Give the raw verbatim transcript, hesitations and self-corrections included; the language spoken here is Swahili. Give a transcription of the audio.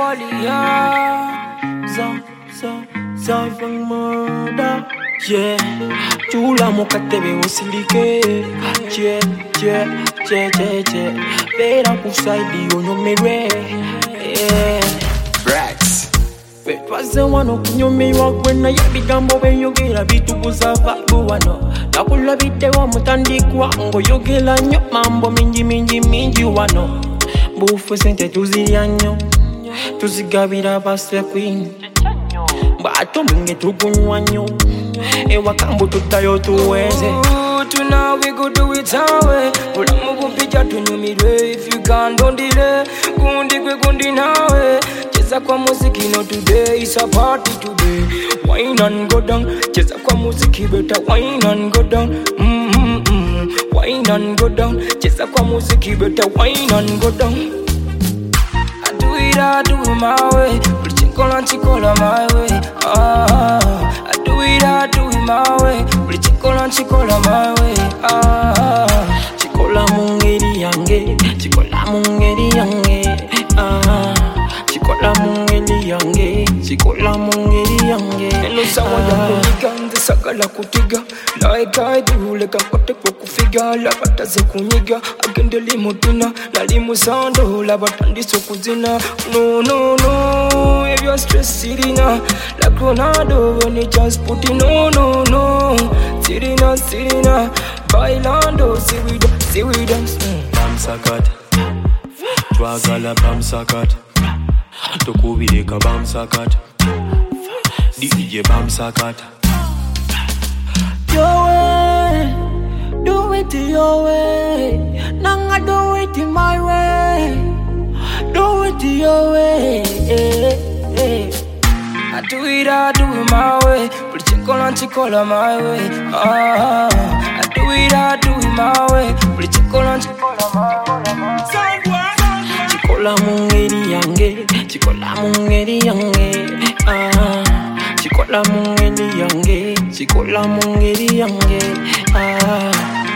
Walia, za, za, za, from murder. Yeah, chula mukatebe usilike. Yeah, yeah, yeah, yeah, yeah. Bera kusaidi onyomere. Yeah, Brax. Betwaze wano kunyomewa kwena yebigambo beyogera bitubuza vabu wano. Nakula bitewa mutandikwa ngo yogela nyo mambo mingi mingi mingi wano. Bufu sente tuzirya nnyo tuzigabira basya queen bato mingi tukunywa nnyo ewakambu tutayo tuweze. Tonight we go do it our way. Bulamu bumpija tunyumirwe. If you can't don't delay. Gundi kwe gundi nawe. Cheza kwa muziki no today. It's a party today. Wine and go down. Cheza kwa muziki better wine and go down. Mm mm mm. Wine and go down. Cheza kwa muziki better wine and go down. I do it, I do it my way. Chikola chikola my way. Ah, I do it, I do it my way. Chikola chikola my way. Ah, chikola mungeri yange, chikola mungeri yange. Ah, chikola mungeri yange, chikola mungeri yange. Eno sawa ya kuniga, nze sagala kutiga. Like I do, leka kote kukufiga. Labata ze kunyiga, agende limutina. Na limusando, labata ndiso kuzina. No, no, no, if you're stressed, sirina. Like Ronaldo, when he just put in. No, no, no, sirina, sirina. Bailando, see we dance, see we dance. Mm. Bam sakat, twagala bam sakat. Tokubireka bam sakat. D J bam sakat. Your way, do it your way. Nanga do it my way. Do it your way. I do it, I do it my way. But chikola chikola my way. Ah, I do it, I do it my way. But chikola chikola my way. Chikola mungeri yange, chikola mungeri yange. Ah, chikola mungeri yange, chikola mungeri yange. Ah.